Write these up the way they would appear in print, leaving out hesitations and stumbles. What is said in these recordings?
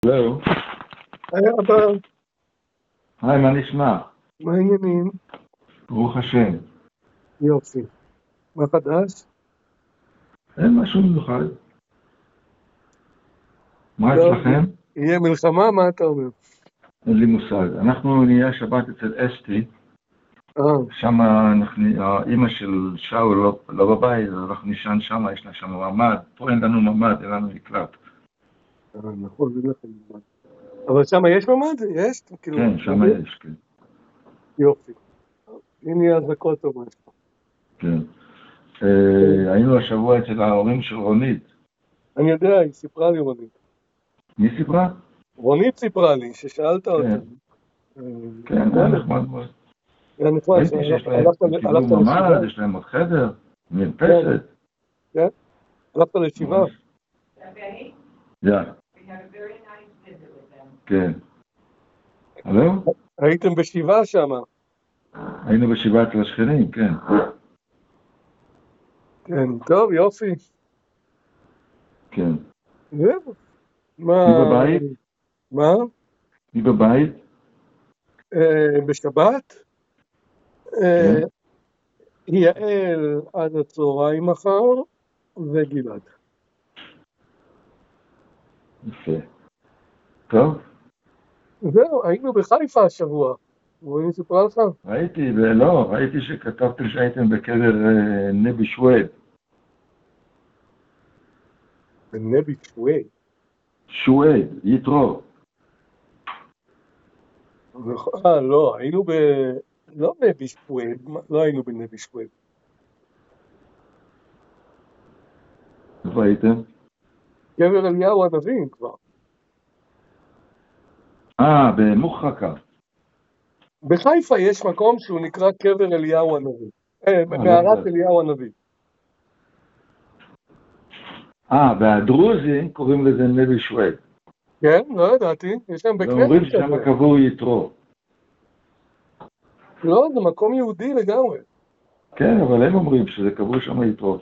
זהו. היי אבא, היי, מה נשמע? מה העניינים? ברוך השם. יופי. מה חדש? אין משהו מיוחד. מה לא, אצלכם? יהיה מלחמה? מה אתה אומר? אין לי מושג. אנחנו נהיה שבת אצל אסתי, שם אמא של שאול לא בבית, אז אנחנו נשען שם, יש לה שם ממ"ד. פה אין לנו ממ"ד, אין לנו מקלט. נכון, אין לכם ממ"ד. אבל שם יש ממ"ד? יש? כאילו, כן, שם יש, כן. יופי. הנה אזעקות או משהו. כן. היינו השבוע אצל ההורים של רונית. אני יודע, היא סיפרה לי רונית. מי סיפרה? רונית סיפרה לי, ששאלת אותה. כן, היה נחמד מאוד. היה נחמד, ראיתי שיש להם, קיבלו הלכת לשבעה? ממ"ד, יש להם עוד חדר, מרפסת. כן? הלכת לשבעה? Yeah. כן. הלו? הייתם בשבעה שם? היינו בשבעה אצל השכנים, כן. כן, טוב, יופי. כן. זהו. מי בבית? מה? מי בבית? בשבת? כן. יעל עד הצהריים מחר, וגלעד. יפה. טוב. זהו, היינו בחיפה השבוע. רואים סיפרה לך? ראיתי שכתבתם שהייתם בקבר נבי שועייב. בנבי שועייב. שועייב, יתרו. לא, היינו לא בנבי שועייב, לא היינו בנבי שועייב. איפה הייתם? קבר אליהו הנביא כבר. במוחרקה. בחיפה יש מקום שהוא נקרא קבר אליהו הנביא. לא מערת יודע. אליהו הנביא. והדרוזים קוראים לזה נבי שועייב. כן, לא ידעתי. יש להם בית ואומרים כנסת ששם כזה. קבור יתרו. לא, זה מקום יהודי לגמרי. כן, אבל הם אומרים שזה קבור שם יתרו.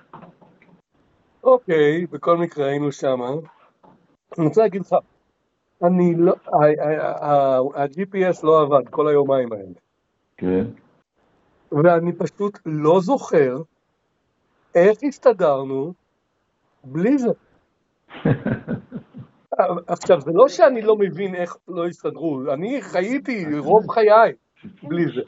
אוקיי, בכל מקרה היינו שם. אני רוצה להגיד לך, אני לא, ה-GPS לא עבד כל היומיים האלה. כן. ואני פשוט לא זוכר איך הסתדרנו בלי זה. עכשיו, זה לא שאני לא מבין איך לא הסתדרו, אני חייתי רוב חיי בלי זה.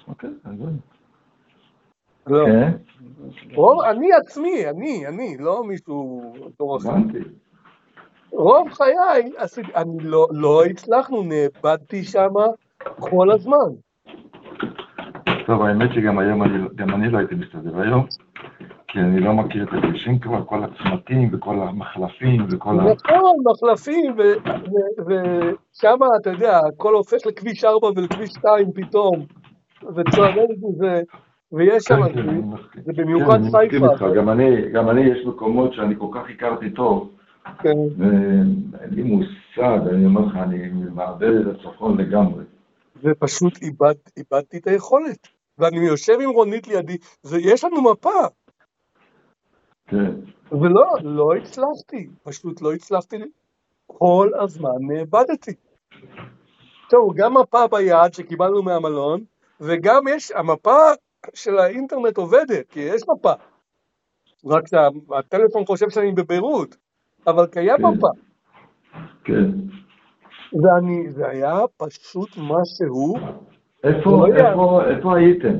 לא. כן? אני עצמי, אני, לא מישהו דור אחר. הבנתי. רוב חיי, אני לא הצלחנו, נאבדתי שם כל הזמן. טוב, האמת שגם היום גם אני לא הייתי מסתדר היום, כי אני לא מכיר את הכבישים כבר, כל הצמתים וכל המחלפים וכל נכון, מחלפים, ושם, אתה יודע, הכל הופך לכביש 4 ולכביש 2 פתאום, וצועדים בזה, ויש שם, זה במיוחד כן, אני מסכים חיפה. איתך, גם אני יש מקומות שאני כל כך הכרתי טוב, כן. ואין לי מושג, אני אומר לך, אני מאבד את הצפון לגמרי. ופשוט איבדתי את היכולת, ואני יושב עם רונית לידי, ויש לנו מפה, כן. ולא הצלחתי, פשוט לא הצלחתי, כל הזמן נאבדתי. טוב, גם מפה ביד שקיבלנו מהמלון, וגם המפה של האינטרנט עובדת, כי יש מפה. רק שהטלפון חושב שאני בביירות, אבל קיים מפה. כן. זה היה פשוט משהו. איפה הייתם?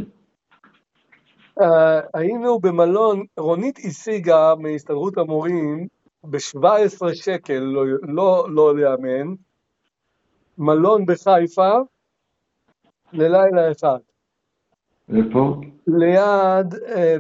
היינו במלון, רונית השיגה מהסתדרות המורים ב-17 שקל, לא לאמן, מלון בחיפה ללילה אחד. איפה? ליד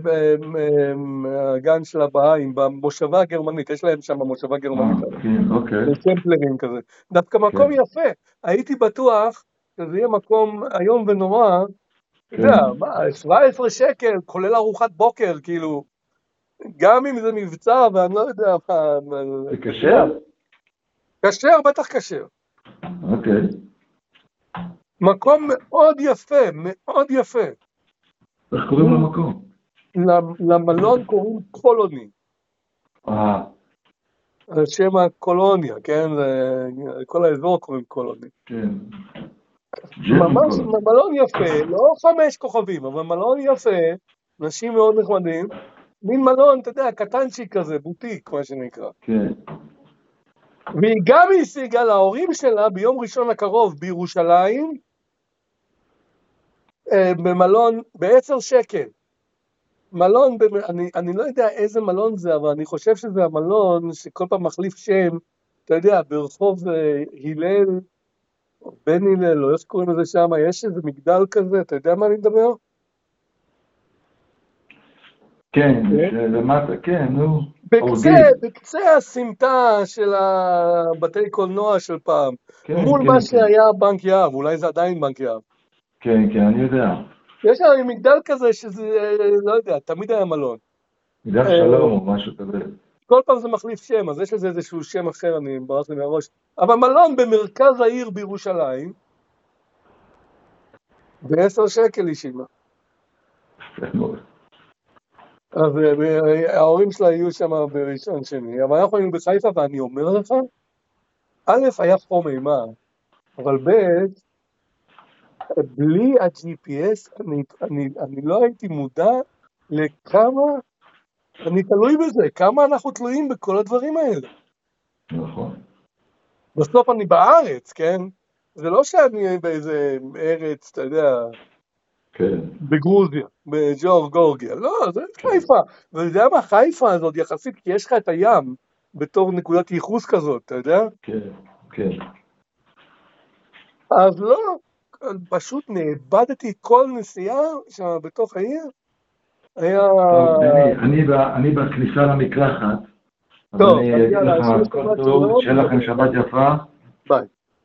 הגן של הבהאים, במושבה הגרמנית, יש להם שם מושבה גרמנית. כן, אוקיי. סמפלרים כזה. דווקא מקום יפה. הייתי בטוח שזה יהיה מקום היום ונורא, אתה יודע, 17 שקל, כולל ארוחת בוקר, כאילו, גם אם זה מבצע, ואני לא יודע מה. זה כשר? כשר, בטח כשר. אוקיי. מקום מאוד יפה, מאוד יפה. איך קוראים למקום? למלון קוראים קולוני. על שם הקולוניה, כן? כל האזור קוראים קולוניה. כן. ממש מלון יפה, לא 5 כוכבים, אבל מלון יפה, אנשים מאוד נחמדים, מין מלון, אתה יודע, קטנצ'יק כזה, בוטיק, מה שנקרא. כן. והיא גם השיגה להורים שלה ביום ראשון הקרוב בירושלים, במלון ב10 שקל. מלון, אני לא יודע איזה מלון זה, אבל אני חושב שזה המלון שכל פעם מחליף שם, אתה יודע, ברחוב הלל, או בן הלל, לא איך קוראים לזה שם, יש איזה מגדל כזה, אתה יודע מה אני מדבר? כן, למטה, כן, נו. בקצה הסמטה של הבתי קולנוע של פעם, מול מה שהיה בנק יהב, אולי זה עדיין בנק יהב. כן, כן, אני יודע. יש שם מגדל כזה שזה, לא יודע, תמיד היה מלון. מגדל שלום או משהו כזה. כל פעם זה מחליף שם, אז יש לזה איזשהו שם אחר, אני ברח לי מהראש. אבל מלון במרכז העיר בירושלים, ב10 שקל היא שילמה. אז ההורים שלה יהיו שם בראשון שני, אבל אנחנו היינו בחיפה, ואני אומר לך, א', היה חום אימה, אבל ב', בלי ה-GPS, אני לא הייתי מודע לכמה אני תלוי בזה, כמה אנחנו תלויים בכל הדברים האלה. נכון. בסוף אני בארץ, כן? זה לא שאני באיזה ארץ, אתה יודע, כן. בגרוזיה, בג'ורגורגיה, לא, זה חיפה. ואתה יודע מה, חיפה הזאת יחסית, כי יש לך את הים בתור נקודת ייחוס כזאת, אתה יודע? כן, כן. אז לא, פשוט נאבדתי כל נסיעה שם בתוך העיר. היה... טוב, אני בכניסה למקלחת, אז אני אגיד לך, שיהיה לכם שבת יפה. ביי.